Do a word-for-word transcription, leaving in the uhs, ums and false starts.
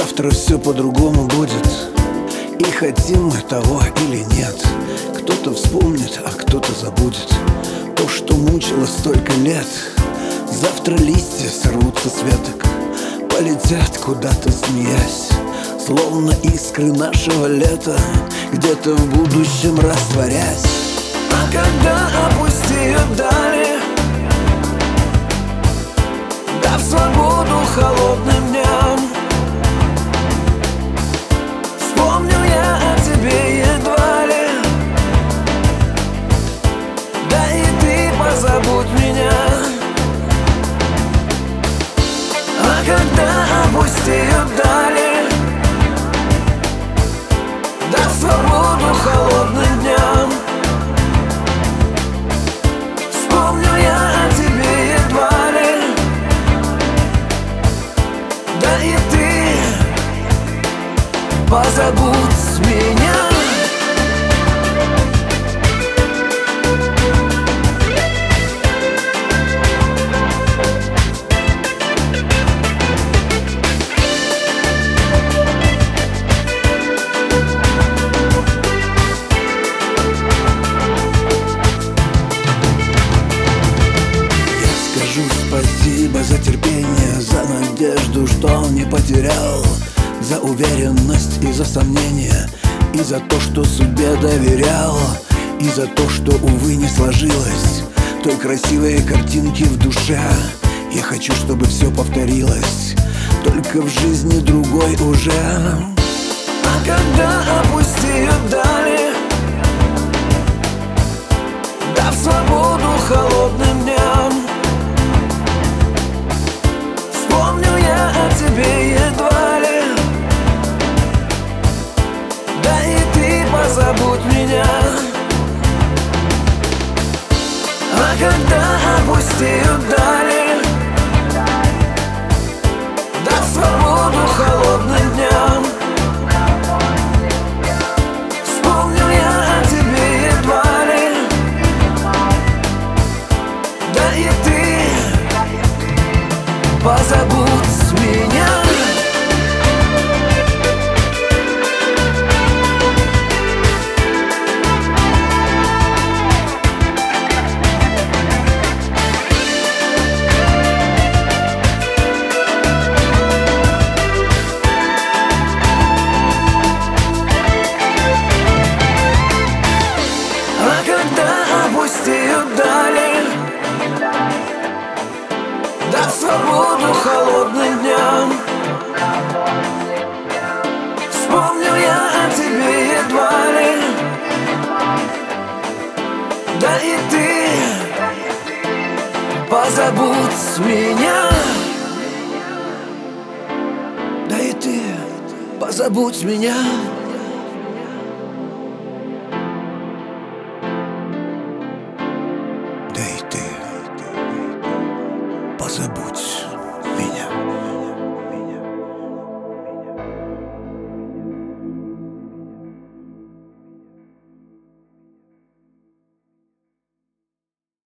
завтра все по-другому будет. И хотим мы того или нет, кто-то вспомнит, а кто-то забудет то, что мучило столько лет. Завтра листья сорвутся с веток, полетят куда-то, смеясь, словно искры нашего лета, где-то в будущем растворясь. А когда опустеют дали, дав свободу холодным дням, вспомню я о тебе едва ли, да и ты позабудь меня. А когда опустеют дали, дав свободу холодным дням, вспомню я о тебе едва ли, да и ты позабудь меня. Спасибо за терпение, за надежду, что не потерял, за уверенность и за сомнения, и за то, что судьбе доверял, и за то, что, увы, не сложилось той красивой картинки в душе. Я хочу, чтобы все повторилось, только в жизни другой уже. А когда опустеют дали, дав свободу холодным дням, вспомню я о тебе едва ли, да и ты позабудь меня. А когда опустеют дали, дав свободу холодным дням, вспомню я о тебе едва ли, да и ты позабудь меня. А когда опустеют дали, дав свободу холодным дням, вспомню я о тебе едва ли, да и ты позабудь меня. Да и ты позабудь меня.